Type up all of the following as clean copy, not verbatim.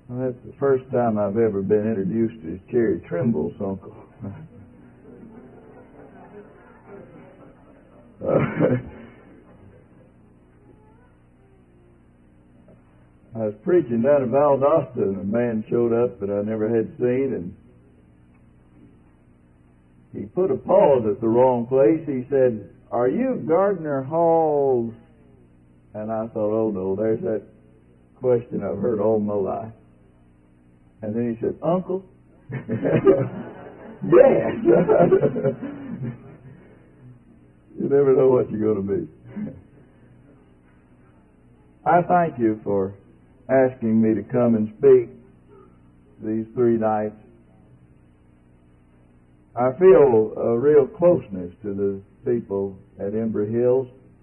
Well, that's the first time I've ever been introduced as Cherry Trimble's uncle. I was preaching down in Valdosta, and a man showed up that I never had seen, and he put a pause at the wrong place. He said, "Are you Gardner Hall's?" And I thought, oh no, there's that question I've heard all my life. And then he said, "Uncle?" Yes. You never know what you're going to be. I thank you for asking me to come and speak these 3 nights. I feel a real closeness to the people at Embry Hills.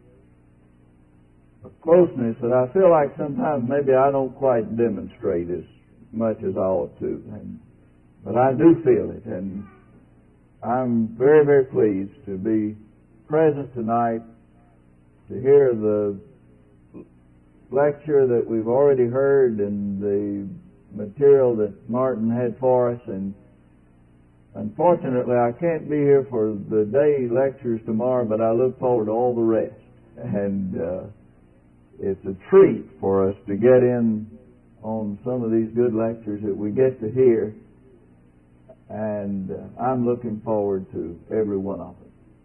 A closeness that I feel like sometimes maybe I don't quite demonstrate as much as I ought to. But I do feel it, and I'm very, very pleased to be present tonight to hear the lecture that we've already heard and the material that Martin had for us. And unfortunately, I can't be here for the day lectures tomorrow, but I look forward to all the rest. And it's a treat for us to get in on some of these good lectures that we get to hear. And I'm looking forward to every one of them.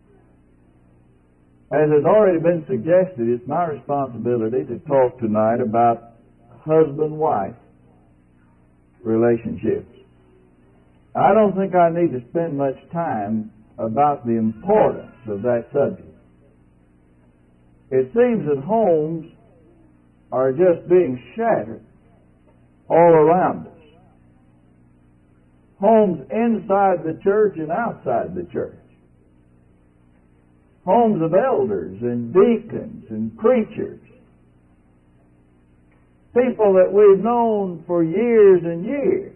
As has already been suggested, it's my responsibility to talk tonight about husband-wife relationships. I don't think I need to spend much time about the importance of that subject. It seems that homes are just being shattered all around us. Homes inside the church and outside the church. Homes of elders and deacons and preachers. People that we've known for years and years.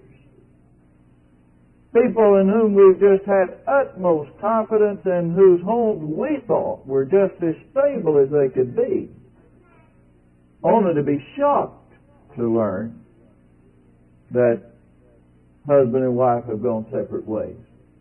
People in whom we've just had utmost confidence and whose homes we thought were just as stable as they could be. Only to be shocked to learn that husband and wife have gone separate ways.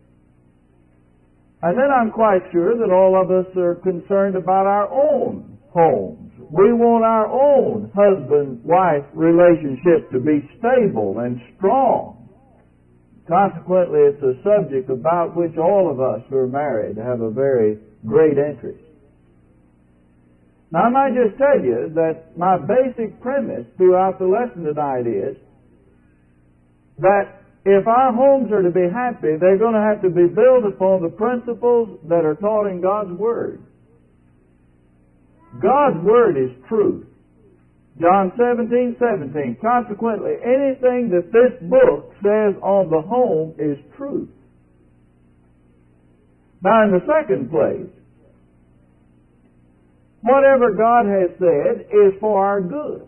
And then I'm quite sure that all of us are concerned about our own homes. We want our own husband-wife relationship to be stable and strong. Consequently, it's a subject about which all of us who are married have a very great interest. Now, I might just tell you that my basic premise throughout the lesson tonight is that if our homes are to be happy, they're going to have to be built upon the principles that are taught in God's Word. God's Word is truth. John 17:17. Consequently, anything that this book says on the home is truth. Now, in the second place, whatever God has said is for our good.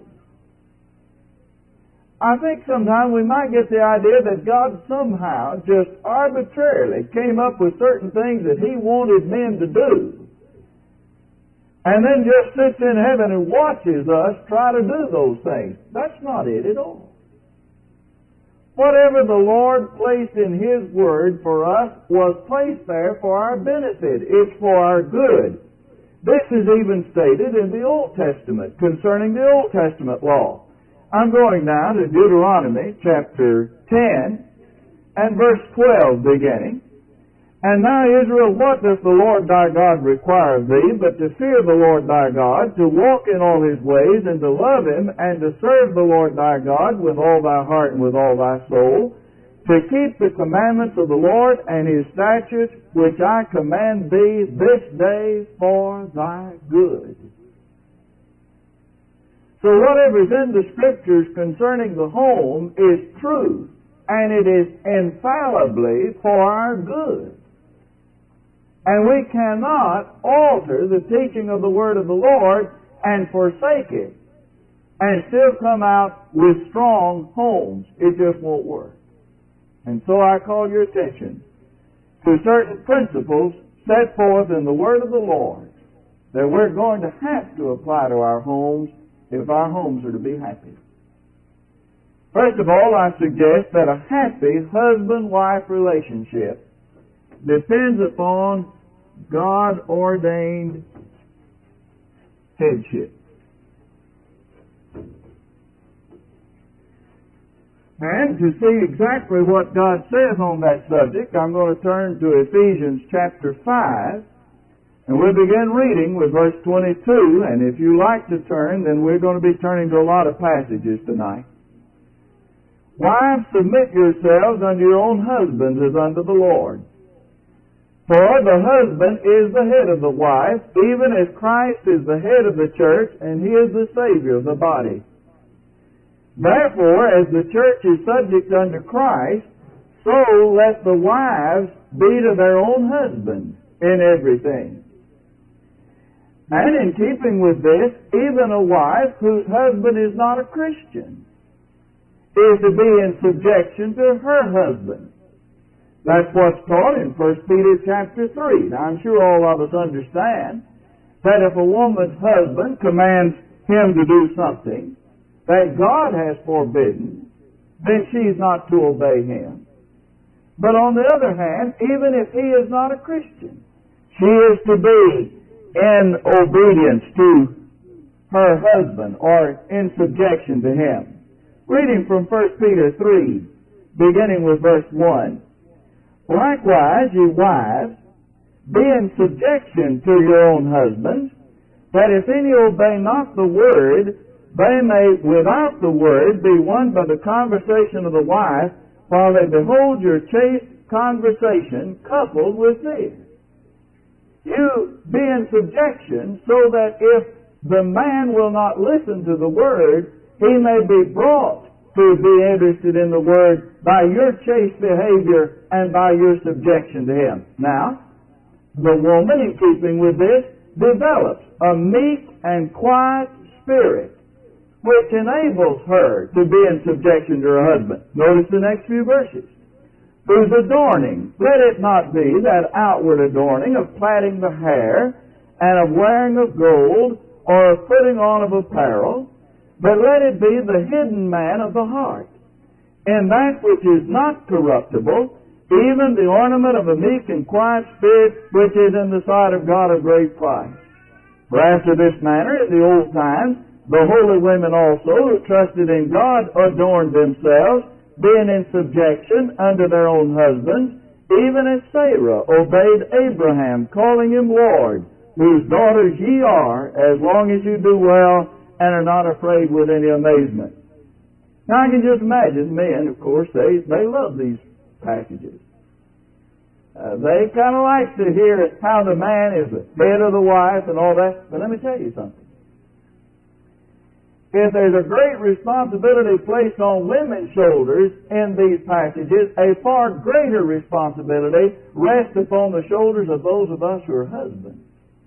I think sometimes we might get the idea that God somehow just arbitrarily came up with certain things that He wanted men to do, and then just sits in heaven and watches us try to do those things. That's not it at all. Whatever the Lord placed in His Word for us was placed there for our benefit. It's for our good. This is even stated in the Old Testament concerning the Old Testament law. I'm going now to Deuteronomy chapter 10 and verse 12 beginning. "And now, Israel, what doth the Lord thy God require of thee, but to fear the Lord thy God, to walk in all His ways, and to love Him, and to serve the Lord thy God with all thy heart and with all thy soul, to keep the commandments of the Lord and His statutes, which I command thee this day for thy good." So whatever is in the Scriptures concerning the home is truth, and it is infallibly for our good. And we cannot alter the teaching of the Word of the Lord and forsake it and still come out with strong homes. It just won't work. And so I call your attention to certain principles set forth in the Word of the Lord that we're going to have to apply to our homes if our homes are to be happy. First of all, I suggest that a happy husband-wife relationship depends upon God-ordained headship. And to see exactly what God says on that subject, I'm going to turn to Ephesians chapter 5, and we'll begin reading with verse 22, and if you like to turn, then we're going to be turning to a lot of passages tonight. Wives, submit yourselves unto your own husbands as unto the Lord. For the husband is the head of the wife, even as Christ is the head of the church, and he is the Savior of the body. Therefore, as the church is subject unto Christ, so let the wives be to their own husbands in everything. And in keeping with this, even a wife whose husband is not a Christian is to be in subjection to her husband. That's what's taught in 1 Peter chapter 3. Now, I'm sure all of us understand that if a woman's husband commands him to do something that God has forbidden, then she's not to obey him. But on the other hand, even if he is not a Christian, she is to be in obedience to her husband or in subjection to him. Reading from 1 Peter 3, beginning with verse 1. Likewise, ye wives, be in subjection to your own husbands, that if any obey not the word, they may without the word be won by the conversation of the wife, while they behold your chaste conversation coupled with this. You be in subjection, so that if the man will not listen to the word, he may be brought to be interested in the word by your chaste behavior and by your subjection to him. Now, the woman, in keeping with this, develops a meek and quiet spirit, which enables her to be in subjection to her husband. Notice the next few verses. Whose adorning, let it not be that outward adorning of plaiting the hair, and of wearing of gold, or of putting on of apparel, but let it be the hidden man of the heart, in that which is not corruptible, even the ornament of a meek and quiet spirit, which is in the sight of God of great price. For after this manner, in the old times, the holy women also, who trusted in God, adorned themselves, being in subjection unto their own husbands, even as Sarah obeyed Abraham, calling him Lord, whose daughters ye are, as long as you do well, and are not afraid with any amazement. Now I can just imagine men, of course, they love these passages. They kind of like to hear how the man is the head of the wife and all that. But let me tell you something. If there's a great responsibility placed on women's shoulders in these passages, a far greater responsibility rests upon the shoulders of those of us who are husbands.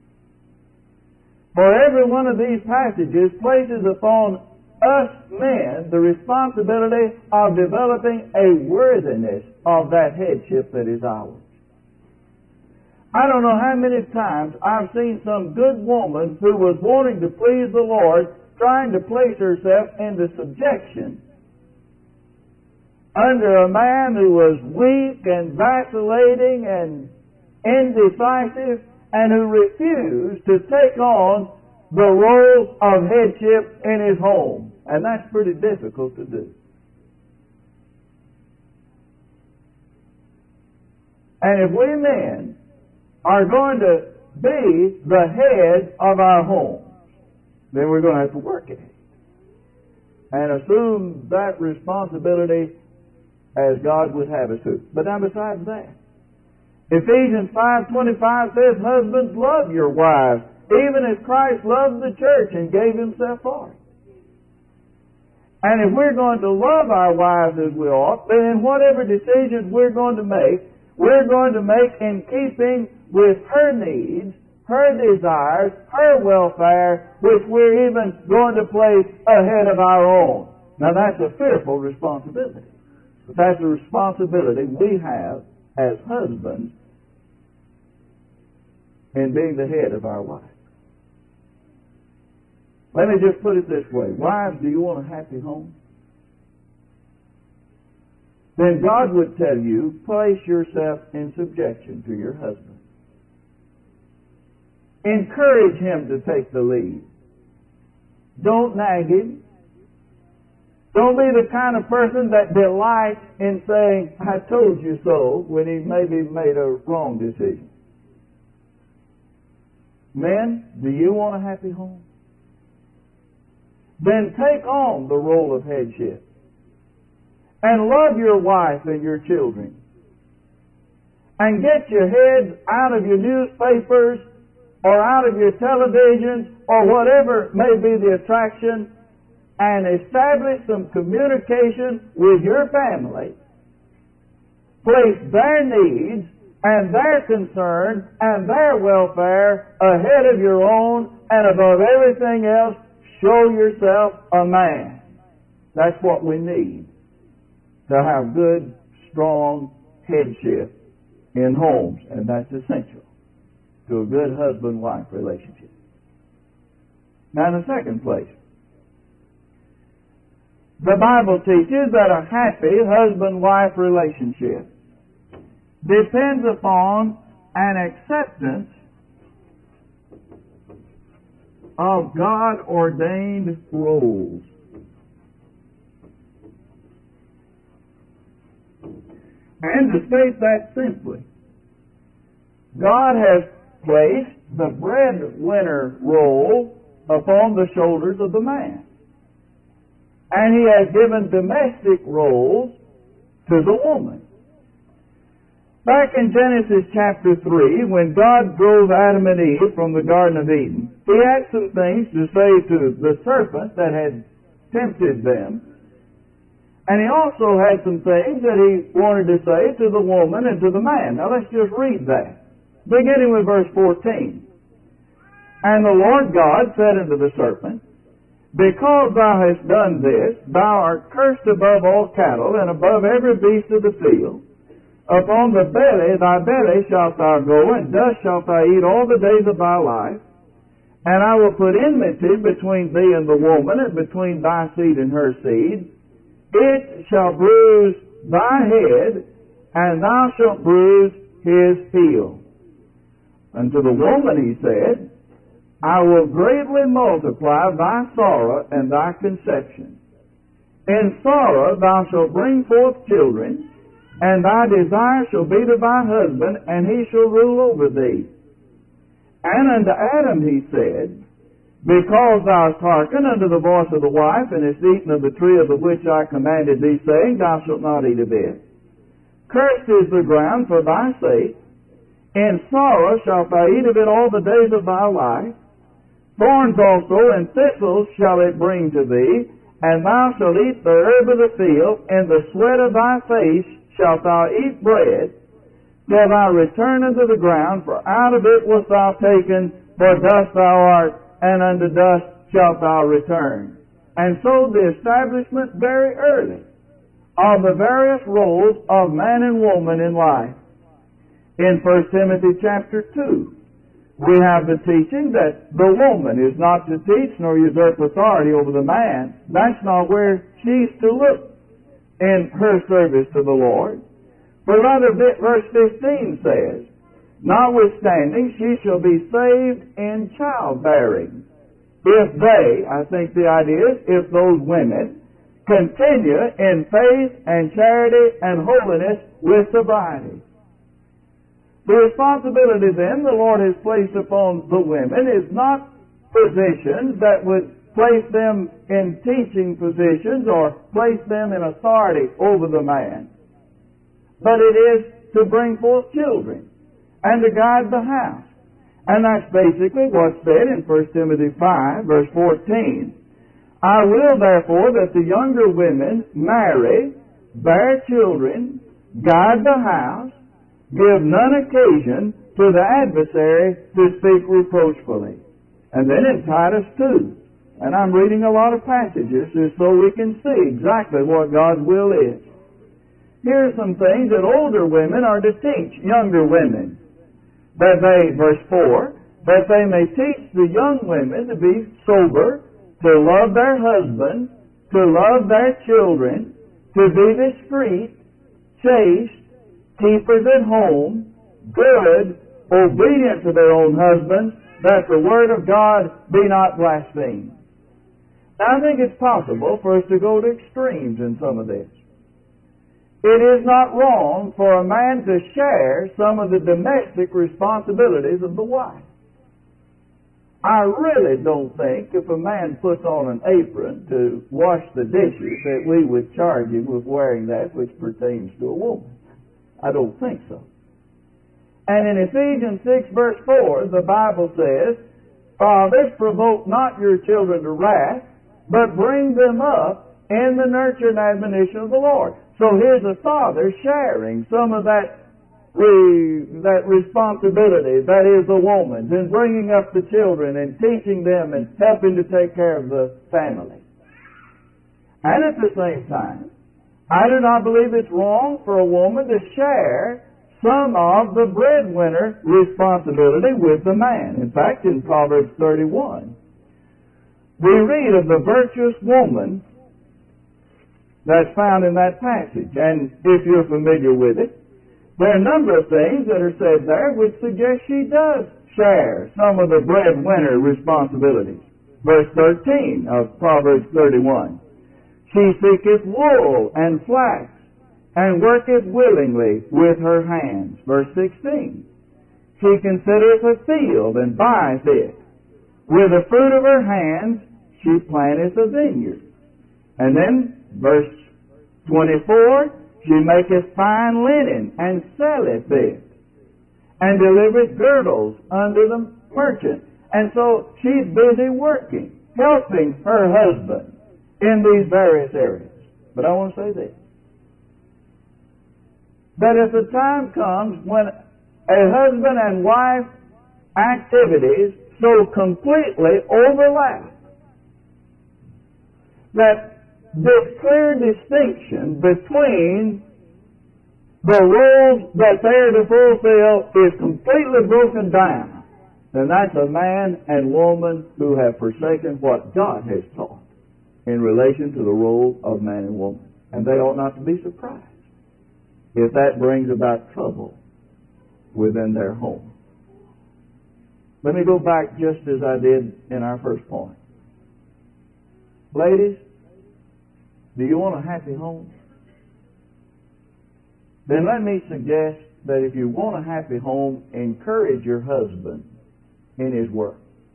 For every one of these passages places upon us men the responsibility of developing a worthiness of that headship that is ours. I don't know how many times I've seen some good woman who was wanting to please the Lord, trying to place herself into subjection under a man who was weak and vacillating and indecisive, and who refused to take on the role of headship in his home. And that's pretty difficult to do. And if we men are going to be the head of our home, then we're going to have to work at it and assume that responsibility as God would have us to. But now besides that, Ephesians 5:25 says, husbands, love your wives, even as Christ loved the church and gave himself for it. And if we're going to love our wives as we ought, then in whatever decisions we're going to make in keeping with her needs, her desires, her welfare, which we're even going to place ahead of our own. Now that's a fearful responsibility. But that's a responsibility we have as husbands in being the head of our wife. Let me just put it this way. Wives, do you want a happy home? then God would tell you, place yourself in subjection to your husband. Encourage him to take the lead. Don't nag him. Don't be the kind of person that delights in saying, I told you so, when he maybe made a wrong decision. Men, do you want a happy home? Then take on the role of headship. And love your wife and your children. And get your heads out of your newspapers or out of your televisions or whatever may be the attraction, and establish some communication with your family. Place their needs and their concern and their welfare ahead of your own, and above everything else, show yourself a man. That's what we need to have good, strong headship in homes, and that's essential to a good husband-wife relationship. Now, in the second place, the Bible teaches that a happy husband-wife relationship depends upon an acceptance of God-ordained roles. And to state that simply, God has placed the breadwinner role upon the shoulders of the man. And He has given domestic roles to the woman. Back in Genesis chapter 3, when God drove Adam and Eve from the Garden of Eden, He had some things to say to the serpent that had tempted them. And He also had some things that He wanted to say to the woman and to the man. Now let's just read that. Beginning with verse 14. And the Lord God said unto the serpent, Because thou hast done this, thou art cursed above all cattle, and above every beast of the field. Upon the belly, thy belly shalt thou go, and dust shalt thou eat all the days of thy life. And I will put enmity between thee and the woman, and between thy seed and her seed. It shall bruise thy head, and thou shalt bruise his heel. Unto the woman he said, I will greatly multiply thy sorrow and thy conception. In sorrow thou shalt bring forth children, and thy desire shall be to thy husband, and he shall rule over thee. And unto Adam he said, Because thou hast hearkened unto the voice of the wife, and hast eaten of the tree of the which I commanded thee, saying, Thou shalt not eat of it. Cursed is the ground for thy sake. In sorrow shalt thou eat of it all the days of thy life. Thorns also and thistles shall it bring to thee, and thou shalt eat the herb of the field. In the sweat of thy face shalt thou eat bread, till thou return unto the ground, for out of it wast thou taken, for dust thou art, and unto dust shalt thou return. And so the establishment very early of the various roles of man and woman in life. In 1 Timothy chapter 2, we have the teaching that the woman is not to teach nor usurp authority over the man. That's not where she's to look in her service to the Lord. But rather, verse 15 says, Notwithstanding, she shall be saved in childbearing. If they, I think the idea is, if those women continue in faith and charity and holiness with sobriety. The responsibility then the Lord has placed upon the women is not positions that would place them in teaching positions or place them in authority over the man. But it is to bring forth children and to guide the house. And that's basically what's said in 1 Timothy 5, verse 14. I will therefore that the younger women marry, bear children, guide the house, give none occasion to the adversary to speak reproachfully. And then in Titus 2, and I'm reading a lot of passages just so we can see exactly what God's will is. Here are some things that older women are to teach younger women. That they, verse 4, that they may teach the young women to be sober, to love their husbands, to love their children, to be discreet, chaste, keepers at home, good, obedient to their own husbands, that the word of God be not blasphemed. Now, I think it's possible for us to go to extremes in some of this. It is not wrong for a man to share some of the domestic responsibilities of the wife. I really don't think if a man puts on an apron to wash the dishes that we would charge him with wearing that which pertains to a woman. I don't think so. And in Ephesians 6 verse 4, the Bible says, "Fathers, provoke not your children to wrath, but bring them up in the nurture and admonition of the Lord." So here's a father sharing some of that responsibility that is the woman's, in bringing up the children and teaching them and helping to take care of the family. And at the same time, I do not believe it's wrong for a woman to share some of the breadwinner responsibility with the man. In fact, in Proverbs 31, we read of the virtuous woman that's found in that passage. And if you're familiar with it, there are a number of things that are said there which suggest she does share some of the breadwinner responsibilities. Verse 13 of Proverbs 31. "She seeketh wool and flax, and worketh willingly with her hands." Verse 16. "She considereth a field, and buyeth it. With the fruit of her hands she planteth a vineyard." And then verse 24, "She maketh fine linen, and selleth it, and delivereth girdles unto the merchant." And so she's busy working, helping her husband in these various areas. But I want to say this, that if the time comes when a husband and wife activities so completely overlap that this clear distinction between the roles that they're to fulfill is completely broken down, then that's a man and woman who have forsaken what God has taught in relation to the role of man and woman. And they ought not to be surprised if that brings about trouble within their home. Let me go back just as I did in our first point. Ladies, do you want a happy home? Then let me suggest that if you want a happy home, encourage your husband in his work.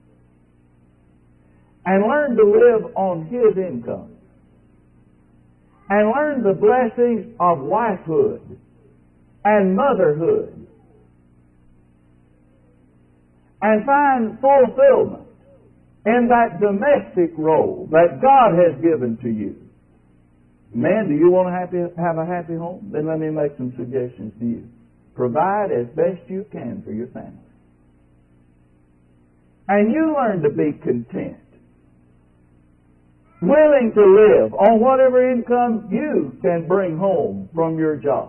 And learn to live on his income. And learn the blessings of wifehood and motherhood. And find fulfillment in that domestic role that God has given to you. Men, do you want to have a happy home? Then let me make some suggestions to you. Provide as best you can for your family. And you learn to be content. Willing to live on whatever income you can bring home from your job.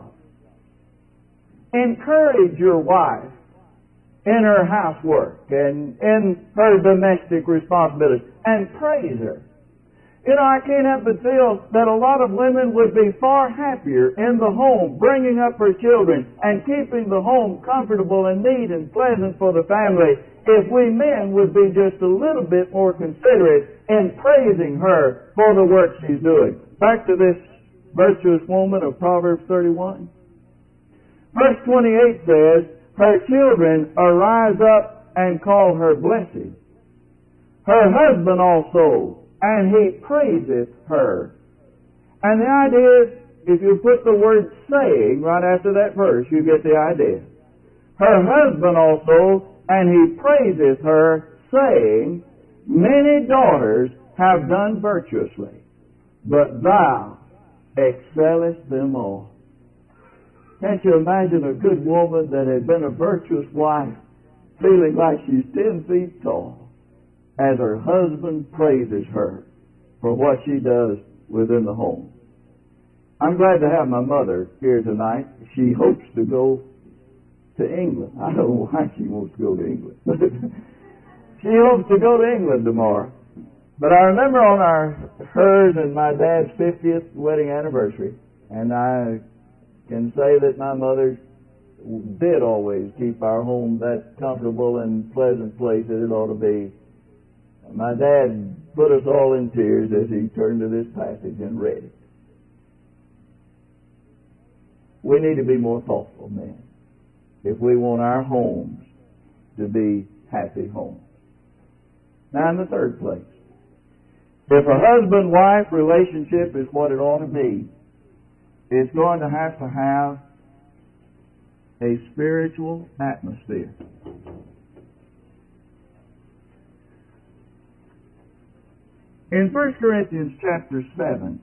Encourage your wife in her housework and in her domestic responsibilities, and praise her. You know, I can't help but feel that a lot of women would be far happier in the home, bringing up her children and keeping the home comfortable and neat and pleasant for the family, if we men would be just a little bit more considerate in praising her for the work she's doing. Back to this virtuous woman of Proverbs 31. Verse 28 says, "Her children arise up and call her blessed. Her husband also, and he praiseth her." And the idea is, if you put the word saying right after that verse, you get the idea. Her husband also, and he praiseth her, saying, "Many daughters have done virtuously, but thou excellest them all." Can't you imagine a good woman that had been a virtuous wife feeling like she's 10 feet tall as her husband praises her for what she does within the home? I'm glad to have my mother here tonight. She hopes to go to England. I don't know why she wants to go to England. She hopes to go to England tomorrow. But I remember on hers and my dad's 50th wedding anniversary, and I can say that my mother did always keep our home that comfortable and pleasant place that it ought to be. My dad put us all in tears as he turned to this passage and read it. We need to be more thoughtful, men, if we want our homes to be happy homes. Now, in the third place, if a husband-wife relationship is what it ought to be, it's going to have a spiritual atmosphere. In 1 Corinthians chapter 7,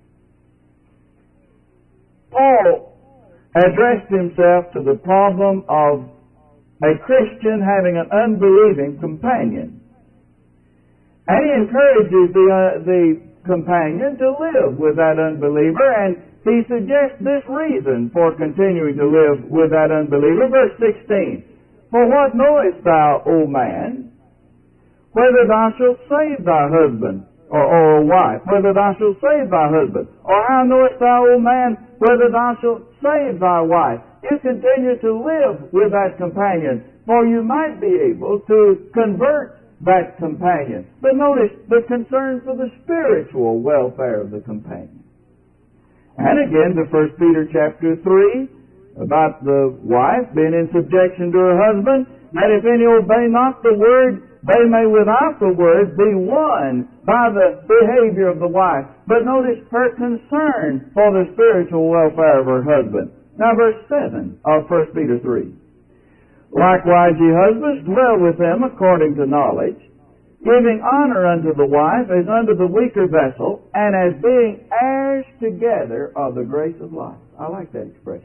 Paul addressed himself to the problem of a Christian having an unbelieving companion. And he encourages the companion to live with that unbeliever, and he suggests this reason for continuing to live with that unbeliever. Verse 16, "For what knowest thou, O man, whether thou shalt save thy husband, or wife, whether thou shalt save thy husband? Or how knowest thou, O man, whether thou shalt save thy wife?" You continue to live with that companion, for you might be able to convert that companion. But notice the concern for the spiritual welfare of the companion. And again, to 1 Peter chapter 3, about the wife being in subjection to her husband, that if any obey not the word, they may without the word be won by the behavior of the wife. But notice her concern for the spiritual welfare of her husband. Now verse 7 of 1 Peter 3. "Likewise, ye husbands, dwell with them according to knowledge, giving honor unto the wife as unto the weaker vessel, and as being heirs together of the grace of life." I like that expression.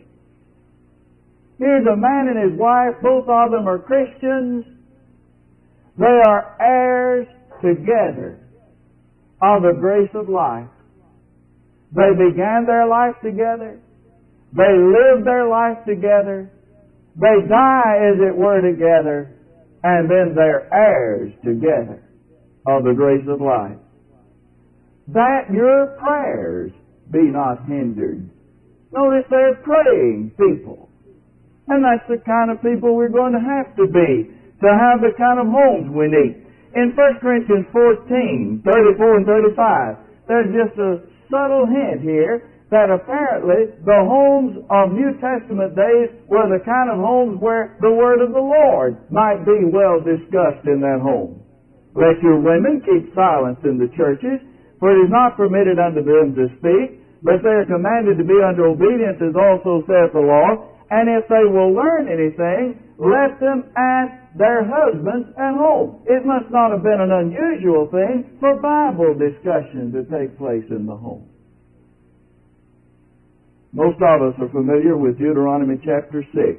Here's a man and his wife, both of them are Christians. They are heirs together of the grace of life. They began their life together. They lived their life together. They die, as it were, together. And then they're heirs together of the grace of life. "That your prayers be not hindered." Notice they're praying people. And that's the kind of people we're going to have to be, to have the kind of homes we need. In 1 Corinthians 14, 34 and 35, there's just a subtle hint here that apparently the homes of New Testament days were the kind of homes where the word of the Lord might be well discussed in that home. "Let your women keep silence in the churches, for it is not permitted unto them to speak, but they are commanded to be under obedience, as also saith the law. And if they will learn anything, let them ask their husbands at home." It must not have been an unusual thing for Bible discussion to take place in the home. Most of us are familiar with Deuteronomy chapter 6.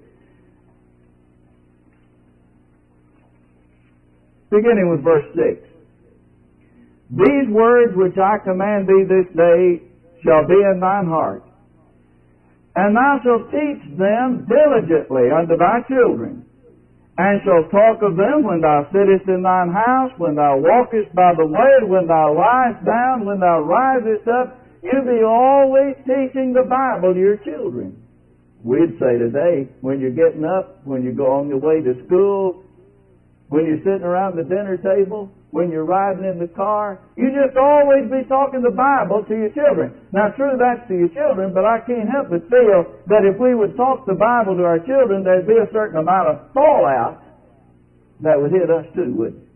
Beginning with verse 6. "These words which I command thee this day shall be in thine heart, and thou shalt teach them diligently unto thy children, and shalt talk of them when thou sittest in thine house, when thou walkest by the way, when thou liest down, when thou risest up. You be always teaching the Bible to your children." We'd say today, when you're getting up, when you go on your way to school, when you're sitting around the dinner table, when you're riding in the car, you just always be talking the Bible to your children. Now, true, that's to your children, but I can't help but feel that if we would talk the Bible to our children, there'd be a certain amount of fallout that would hit us too, wouldn't it?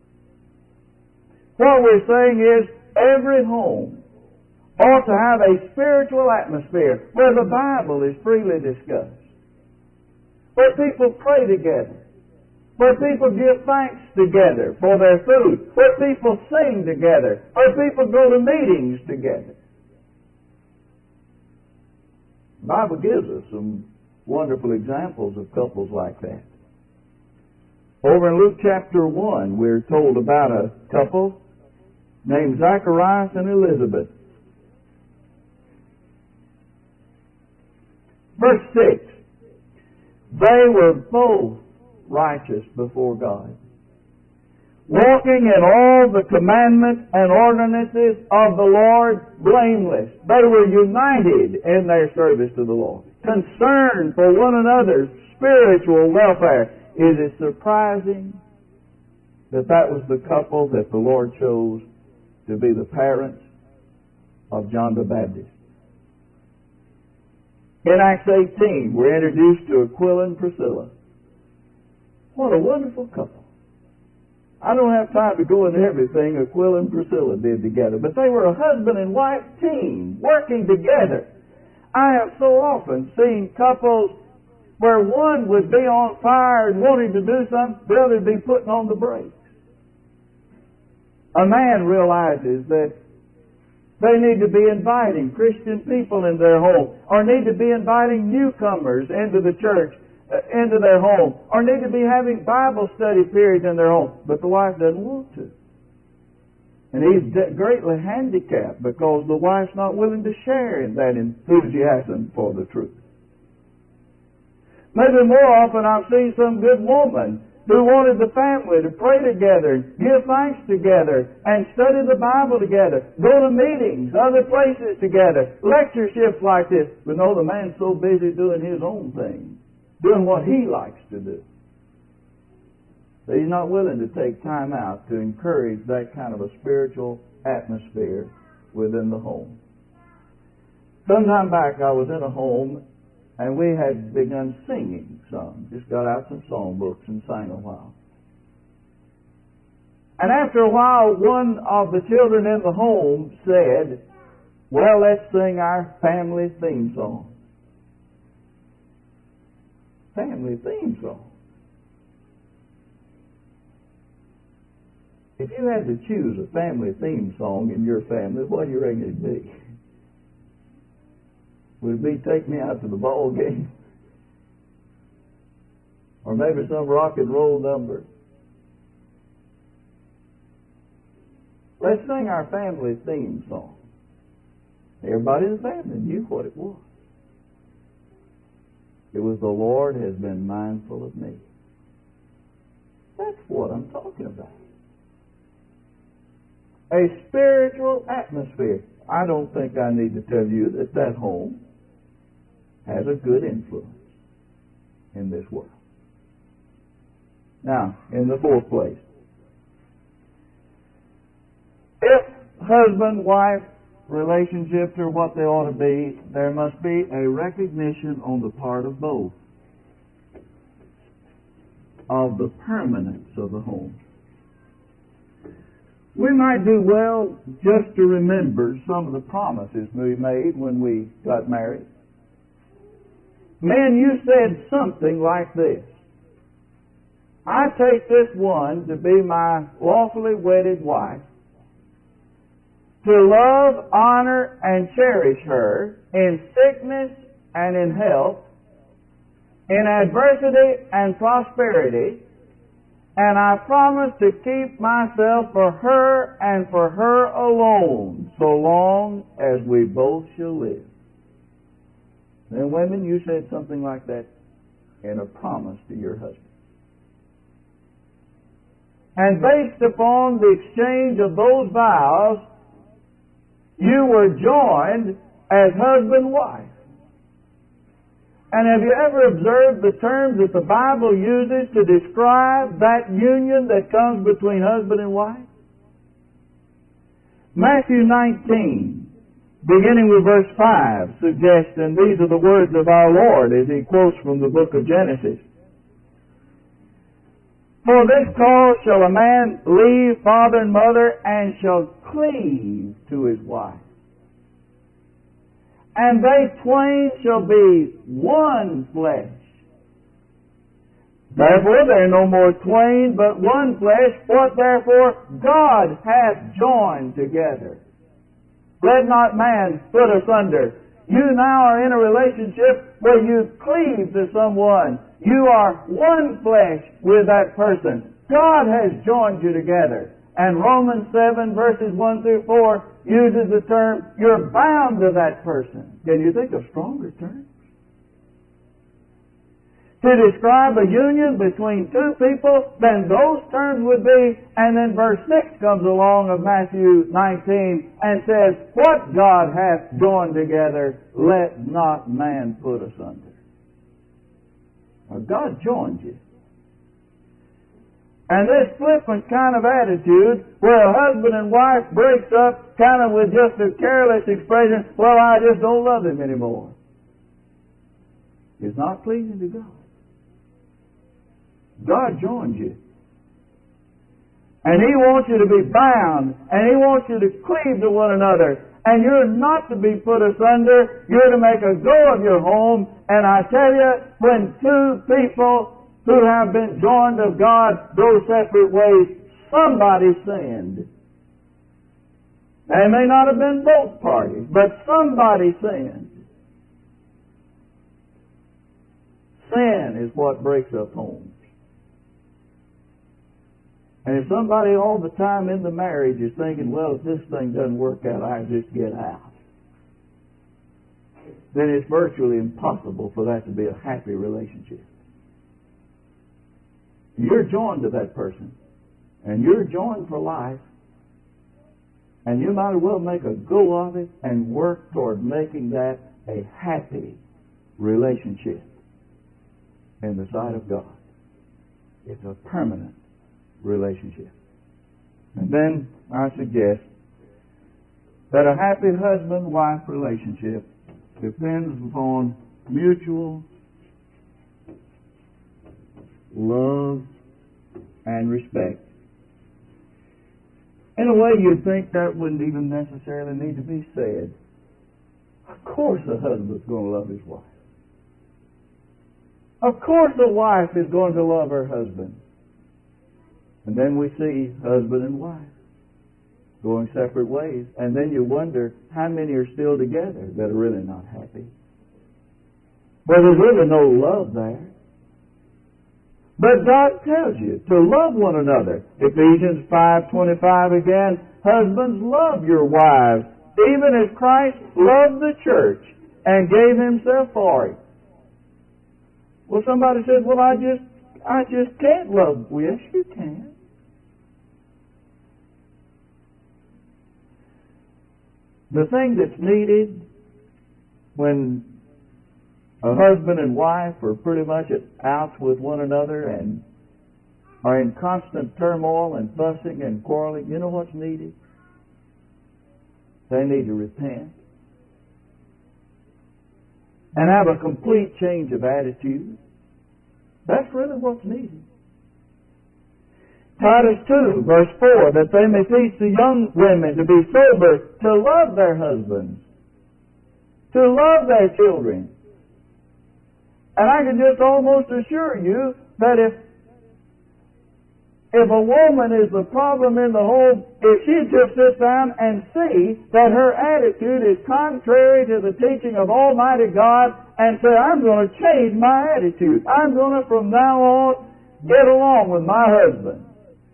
What we're saying is every home ought to have a spiritual atmosphere where the Bible is freely discussed, where people pray together, where people give thanks together for their food, where people sing together, where people go to meetings together. The Bible gives us some wonderful examples of couples like that. Over in Luke chapter 1, we're told about a couple named Zacharias and Elizabeth. Verse 6, "They were both righteous before God, walking in all the commandments and ordinances of the Lord blameless. They were united in their service to the Lord, concerned for one another's spiritual welfare. Is it surprising that that was the couple that the Lord chose to be the parents of John the Baptist? In Acts 18, we're introduced to Aquila and Priscilla. What a wonderful couple. I don't have time to go into everything Aquila and Priscilla did together, but they were a husband and wife team working together. I have so often seen couples where one would be on fire and wanting to do something, the other would be putting on the brakes. A man realizes that they need to be inviting Christian people in their home, or need to be inviting newcomers into the church, into their home, or need to be having Bible study periods in their home, but the wife doesn't want to. And he's greatly handicapped because the wife's not willing to share in that enthusiasm for the truth. Maybe more often I've seen some good woman who wanted the family to pray together, give thanks together, and study the Bible together, go to meetings, other places together, lectureships like this. But no, the man's so busy doing his own thing, doing what he likes to do, that he's not willing to take time out to encourage that kind of a spiritual atmosphere within the home. Some time back I was in a home and we had begun singing some. Just got out some songbooks and sang a while. And after a while, one of the children in the home said, "Well, let's sing our family theme song." Family theme song. If you had to choose a family theme song in your family, what do you reckon it'd be? Would it be "Take Me Out to the Ball Game"? Or maybe some rock and roll number? Let's sing our family theme song. Everybody in the family knew what it was. It was "The Lord has been mindful of me." That's what I'm talking about. A spiritual atmosphere. I don't think I need to tell you that that home has a good influence in this world. Now, in the fourth place, if husband-wife relationships are what they ought to be, there must be a recognition on the part of both of the permanence of the home. We might do well just to remember some of the promises we made when we got married. Men, you said something like this: "I take this one to be my lawfully wedded wife, to love, honor, and cherish her in sickness and in health, in adversity and prosperity, and I promise to keep myself for her and for her alone, so long as we both shall live." And women, you said something like that in a promise to your husband. And based upon the exchange of those vows, you were joined as husband-wife. And have you ever observed the terms that the Bible uses to describe that union that comes between husband and wife? Matthew 19, beginning with verse 5, suggests, and these are the words of our Lord as He quotes from the book of Genesis: "For this cause shall a man leave father and mother, and shall cleave to his wife, and they twain shall be one flesh. Therefore they are no more twain, but one flesh. What therefore God hath joined together, let not man put asunder." You now are in a relationship where you cleave to someone. You are one flesh with that person. God has joined you together. And Romans 7 verses 1 through 4 uses the term, you're bound to that person. Can you think of stronger terms? to describe a union between two people, then those terms would be, and then verse 6 comes along of Matthew 19 and says, what God hath joined together, let not man put asunder. Now, God joined you. And this flippant kind of attitude, where a husband and wife breaks up kind of with just a careless expression, well, I just don't love him anymore, is not pleasing to God. God joined you. And He wants you to be bound, and He wants you to cleave to one another. And you're not to be put asunder. You're to make a go of your home. And I tell you, when two people who have been joined of God go separate ways, somebody sinned. They may not have been both parties, but somebody sinned. Sin is what breaks up homes. And if somebody all the time in the marriage is thinking, well, if this thing doesn't work out, I just get out, then it's virtually impossible for that to be a happy relationship. You're joined to that person, and you're joined for life, and you might as well make a go of it and work toward making that a happy relationship in the sight of God. It's a permanent relationship. And then I suggest that a happy husband-wife relationship depends upon mutual love and respect. In a way, you'd think that wouldn't even necessarily need to be said. Of course a husband's going to love his wife. Of course a wife is going to love her husband. And then we see husband and wife going separate ways. And then you wonder how many are still together that are really not happy. Well, there's really no love there. But God tells you to love one another. Ephesians 5:25 again, husbands, love your wives, even as Christ loved the church and gave himself for it. Well, somebody says, well, I just can't love. Well, yes, you can. The thing that's needed when a husband and wife are pretty much at outs with one another and are in constant turmoil and fussing and quarreling, you know what's needed? They need to repent and have a complete change of attitude. That's really what's needed. Titus 2, verse 4, that they may teach the young women to be sober, to love their husbands, to love their children. And I can just almost assure you that if a woman is the problem in the home, if she just sits down and see that her attitude is contrary to the teaching of Almighty God and say, I'm going to change my attitude. I'm going to from now on get along with my husband.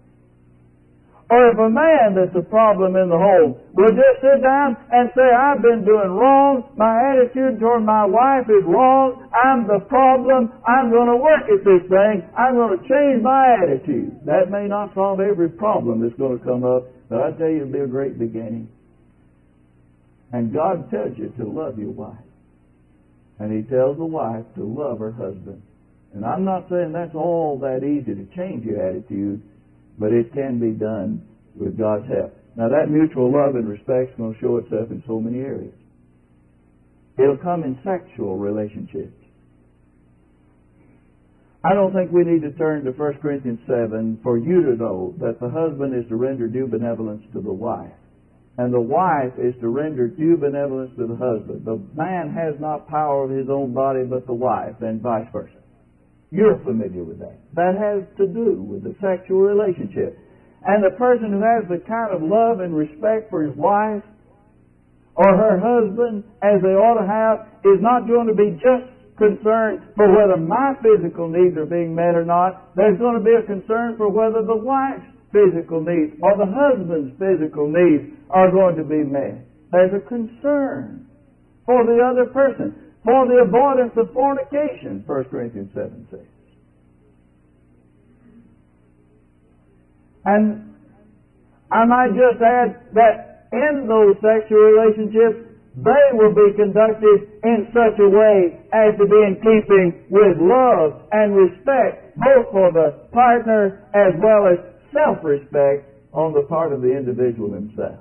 Or if a man that's a problem in the home will just sit down and say, I've been doing wrong, my attitude toward my wife is wrong, I'm the problem, I'm going to work at this thing, I'm going to change my attitude. That may not solve every problem that's going to come up, but I tell you it'll be a great beginning. And God tells you to love your wife. And He tells the wife to love her husband. And I'm not saying that's all that easy to change your attitude, but it can be done with God's help. Now that mutual love and respect is going to show itself in so many areas. It'll come in sexual relationships. I don't think we need to turn to 1 Corinthians 7 for you to know that the husband is to render due benevolence to the wife, and the wife is to render due benevolence to the husband. The man has not power of his own body but the wife, and vice versa. You're familiar with that. That has to do with the sexual relationship. And the person who has the kind of love and respect for his wife or her husband as they ought to have is not going to be just concerned for whether my physical needs are being met or not. There's going to be a concern for whether the wife's physical needs or the husband's physical needs are going to be met. There's a concern for the other person. for the avoidance of fornication, 1 Corinthians 7 says. And I might just add that in those sexual relationships, they will be conducted in such a way as to be in keeping with love and respect, both for the partner as well as self-respect on the part of the individual himself.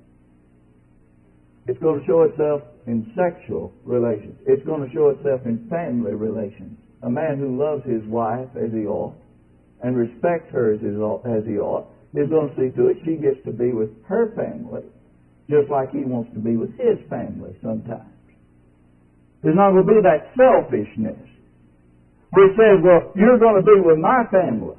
It's going to show itself in sexual relations. It's going to show itself in family relations. A man who loves his wife as he ought and respects her as he ought is going to see to it she gets to be with her family just like he wants to be with his family sometimes. There's not going to be that selfishness which says, well, you're going to be with my family.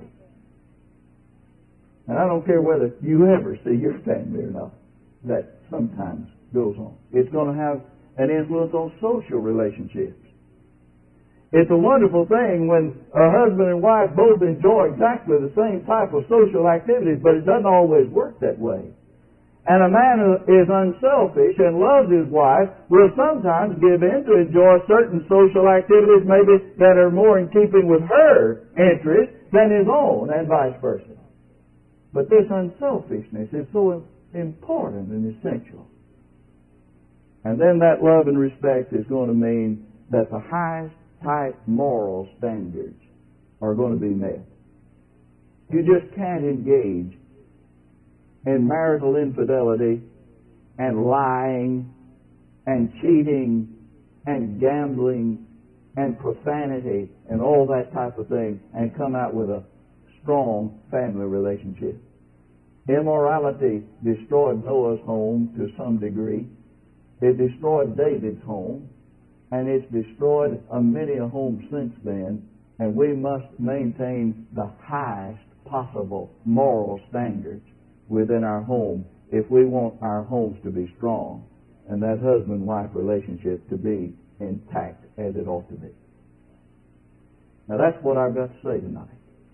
And I don't care whether you ever see your family or not. That sometimes goes on. It's going to have an influence on social relationships. It's a wonderful thing when a husband and wife both enjoy exactly the same type of social activities, but it doesn't always work that way. And a man who is unselfish and loves his wife will sometimes give in to enjoy certain social activities maybe that are more in keeping with her interest than his own, and vice versa. But this unselfishness is so important and essential. And then that love and respect is going to mean that the highest type moral standards are going to be met. You just can't engage in marital infidelity and lying and cheating and gambling and profanity and all that type of thing and come out with a strong family relationship. Immorality destroyed Noah's home to some degree. It destroyed David's home, and it's destroyed many a home since then, and we must maintain the highest possible moral standards within our home if we want our homes to be strong and that husband-wife relationship to be intact as it ought to be. Now that's what I've got to say tonight.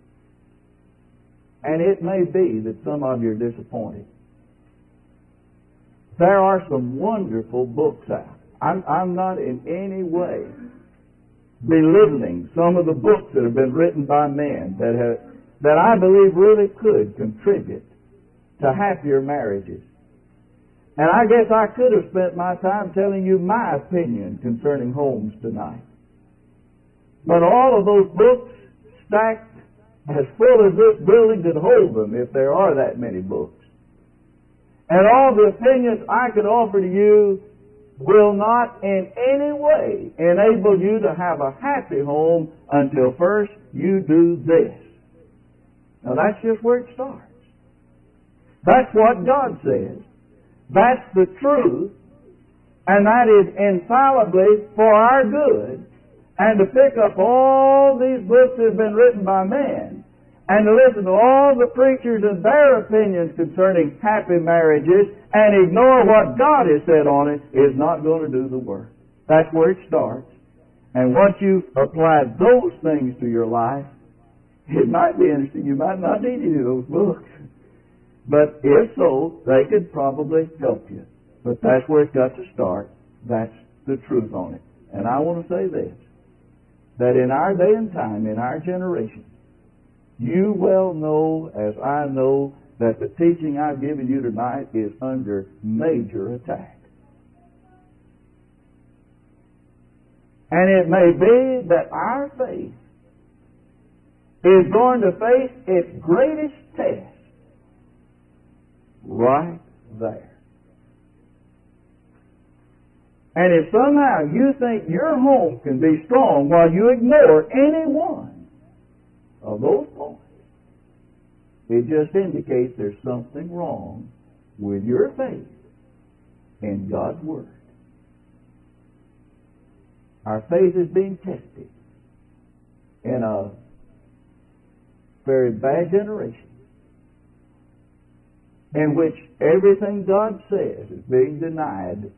And it may be that some of you are disappointed. There are some wonderful books out. I'm not in any way belittling some of the books that have been written by men that I believe really could contribute to happier marriages. And I guess I could have spent my time telling you my opinion concerning homes tonight. But all of those books stacked as full as this building could hold them, if there are that many books. And all the opinions I could offer to you will not in any way enable you to have a happy home until first you do this. Now that's just where it starts. That's what God says. That's the truth. And that is infallibly for our good. And to pick up all these books that have been written by men and to listen to all the preachers and their opinions concerning happy marriages and ignore what God has said on it is not going to do the work. That's where it starts. And once you apply those things to your life, it might be interesting. You might not need any of those books. But if so, they could probably help you. But that's where it's got to start. That's the truth on it. And I want to say this, that in our day and time, in our generation, you well know, as I know, that the teaching I've given you tonight is under major attack. And it may be that our faith is going to face its greatest test right there. And if somehow you think your home can be strong while you ignore any one of those points, it just indicates there's something wrong with your faith in God's Word. Our faith is being tested in a very bad generation in which everything God says is being denied.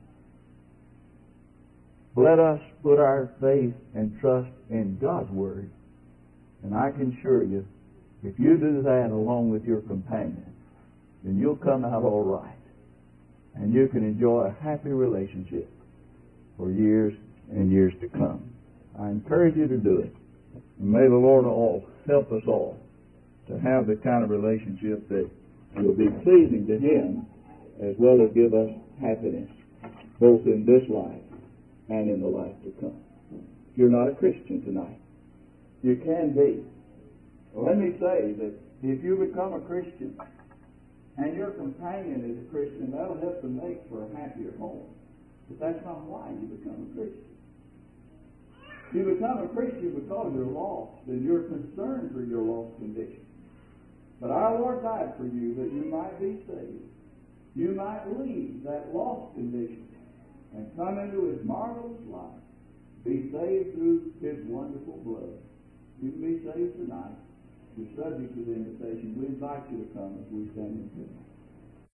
Let us put our faith and trust in God's Word. And I can assure you, if you do that along with your companion, then you'll come out all right. And you can enjoy a happy relationship for years in years to come. I encourage you to do it. And may the Lord all help us all to have the kind of relationship that will be pleasing to Him, as well as give us happiness, both in this life and in the life to come. If you're not a Christian tonight, you can be. Well, let me say that if you become a Christian and your companion is a Christian, that'll help to make for a happier home. But that's not why you become a Christian. You become a Christian because you're lost and you're concerned for your lost condition. But our Lord died for you that you might be saved. You might leave that lost condition and come into His marvelous life. Be saved through His wonderful blood. You can be saved tonight. You're subject to the invitation. We invite you to come as we stand in prayer.